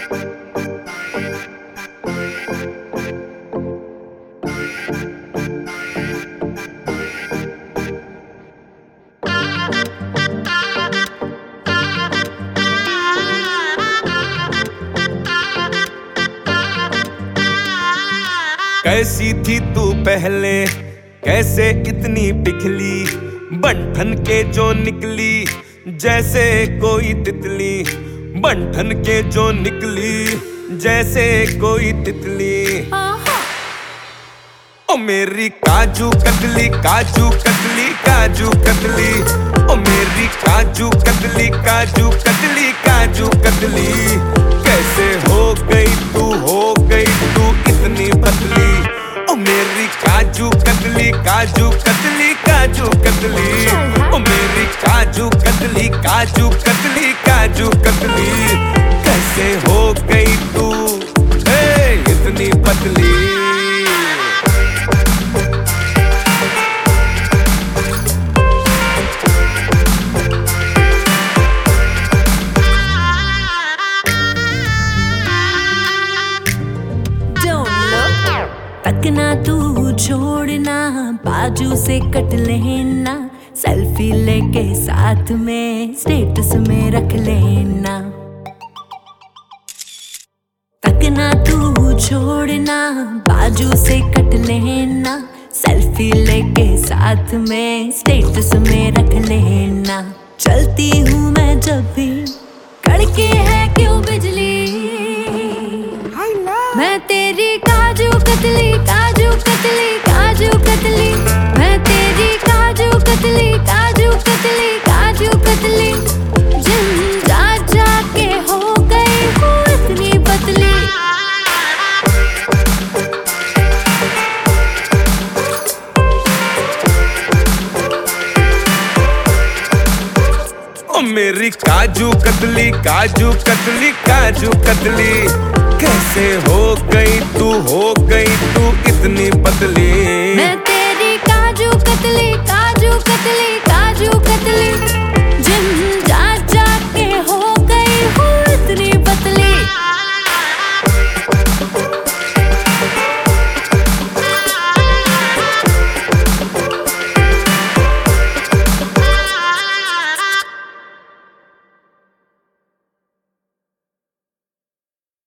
कैसी थी तू पहले, कैसे इतनी पिघली, बंठन के जो निकली जैसे कोई तितली, बंठन के जो निकली जैसे कोई तितली। ओ मेरी काजू कतली, काजू कतली, काजू कतली, ओ मेरी काजू कतली, काजू कतली, काजू कतली। कैसे हो गई तू इतनी पतली, ओ मेरी काजू कतली, काजू कतली, काजू कतली, ओ मेरी काजू कतली, काजू कतली, काजू कतली। कैसे हो गई तू इतनी पतली। तकना तू छोड़ना, बाजू से कट लेना, सेल्फी लेके साथ में स्टेटस में रख लेना। तकना तू छोड़ना, बाजू से कट लेना, सेल्फी लेके साथ में स्टेटस में रख लेना। चलती हूँ मैं जब भी, कड़के है क्यों बिजली, मैं तेरी काजू कतली, काजू कतली, काजू कतली, मैं तेरी काजू कतली, काजू कतली, काजू कतली। जिम जा जाके हो गई हूँ इतनी पतली। ओ मेरी काजू कतली, काजू कतली, काजू कतली। कैसे हो गई तू इतनी पतली।